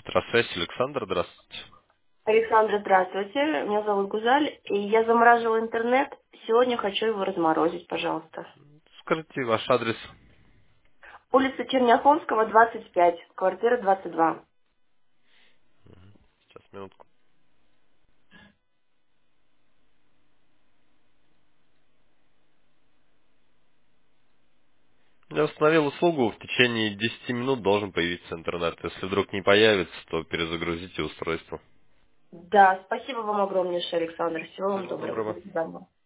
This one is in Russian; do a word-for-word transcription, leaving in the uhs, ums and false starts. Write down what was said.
Здравствуйте, Александр, здравствуйте. Александра, здравствуйте. Меня зовут Гузаль, и я замораживала интернет. Сегодня хочу его разморозить, пожалуйста. Скажите ваш адрес. Улица Черняховского, двадцать пять, квартира двадцать два. Сейчас, минутку. Я установил услугу, в течение десяти минут должен появиться интернет. Если вдруг не появится, то перезагрузите устройство. Да, спасибо вам огромнейшее, Александр. Всего вам Всего доброго. доброго. До свидания.